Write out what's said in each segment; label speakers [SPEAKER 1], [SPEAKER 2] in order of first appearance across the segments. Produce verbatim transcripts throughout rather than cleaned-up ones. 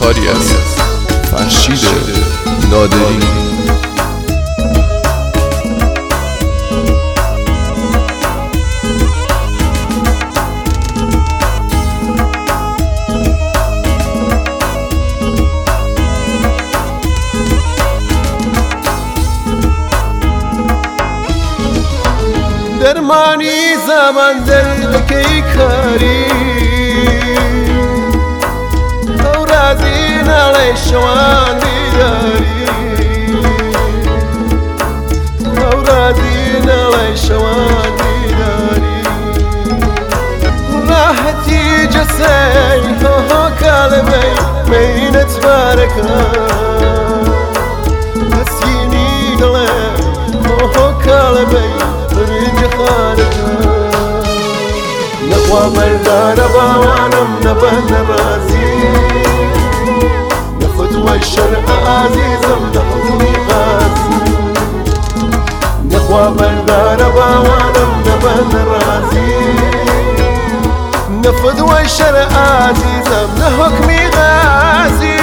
[SPEAKER 1] کاری از فرشید نادری.
[SPEAKER 2] درمانی زمان دردکی کاری او رازی نالی شوان بیداری او رازی نالی شوان بیداری راحتی جسی هو کالبی مینت بارکا هسینی دلی هو کالبی نخوا بردار باوانم نبن رازي نفتوى الشرع عزيزم نحكمي غازي نخوا بردار باوانم نبن رازي نفتوى الشرع عزيزم نحكمي غازي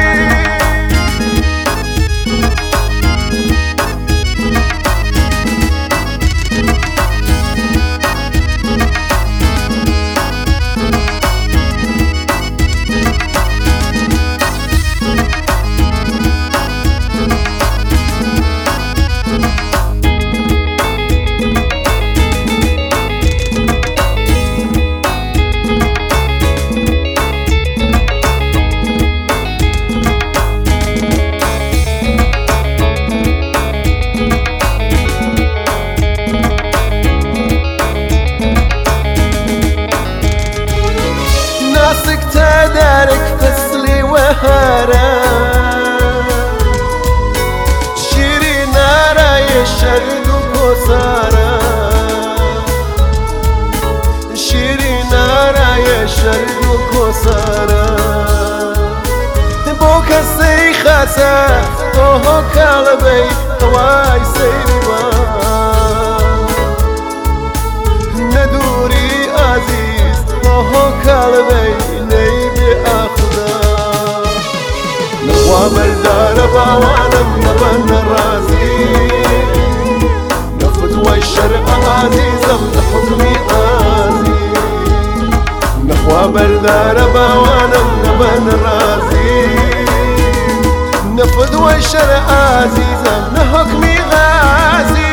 [SPEAKER 2] دارك تسلي وهارا شيري نارا يشرد كوسارا شيري نارا يشرد كوسارا بوك السيخاسا اوه كالبي هواي سيربا ندوري عزيز اوه كالبي نخوا بردار باوانم نبن رازي نفتوى الشرع عزيزم نحكمي آزي نخوا بردار باوانم نبن رازي نفتوى الشرع عزيزم نحكمي غازي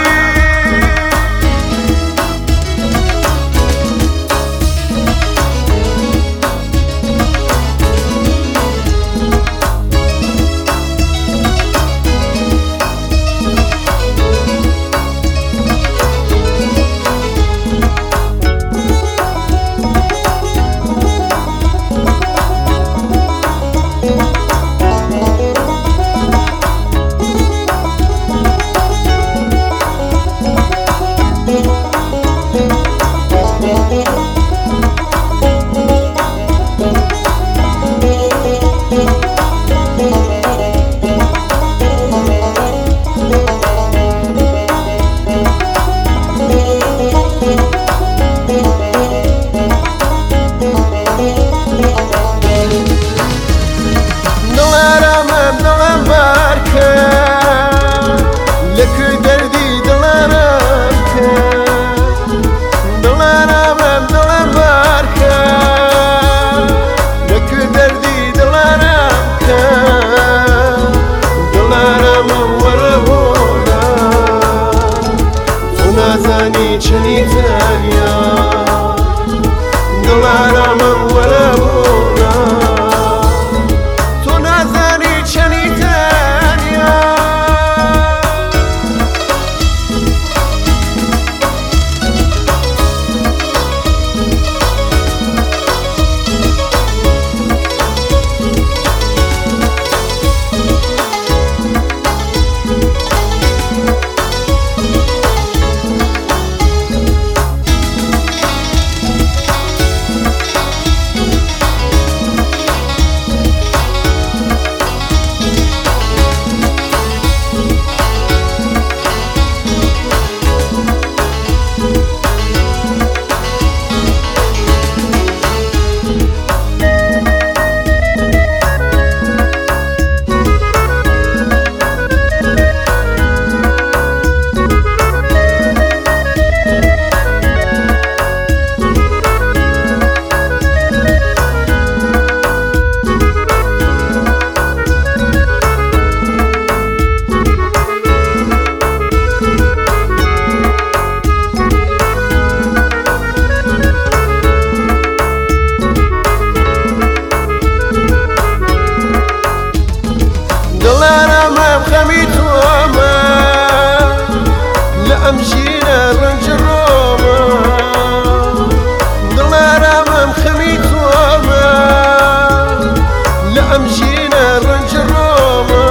[SPEAKER 2] ئەم ژینە ڕەنج ڕۆمە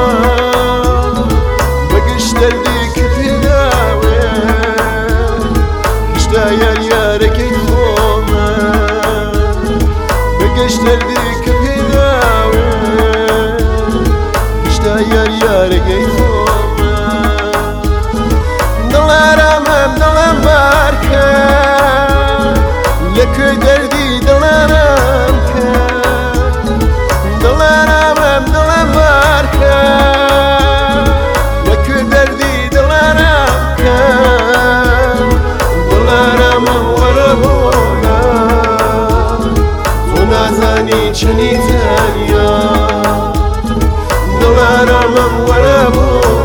[SPEAKER 2] بەگشت دەردی کە پێداوێ هشتا یار یارەکەی خۆمە بەگشت دەردی کە پێداوێ هشتا یار یارەکەی خۆمە دڵارامەم دڵم بارکە لەکوێ دەردی دڵارام کە دڵارامەم دڵم بارکە لەکوێ دەردی دڵارام کە دڵارامەم وەرە بۆنا تۆ نازانی چەنی تەنیا دڵارامەم وەرە بۆنا